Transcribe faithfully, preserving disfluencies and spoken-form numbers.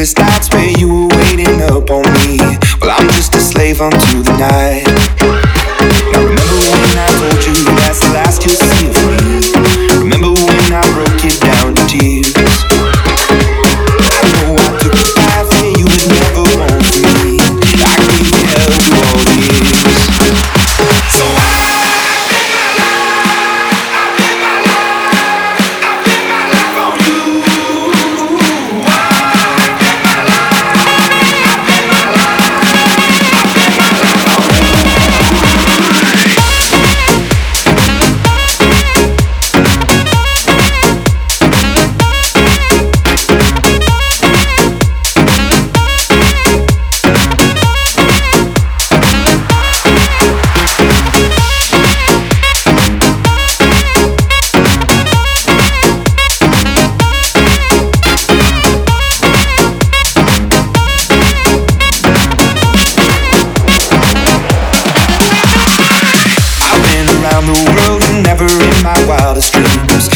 Cause that's where you were waiting up on me. Well, I'm just a slave unto the night. Now remember when I told you that's the last you'll see of me. Remember when I broke it down to tears. I know I took a path that you would never want from me. I gave you hell through all the years. So I around the world and never in my wildest dreams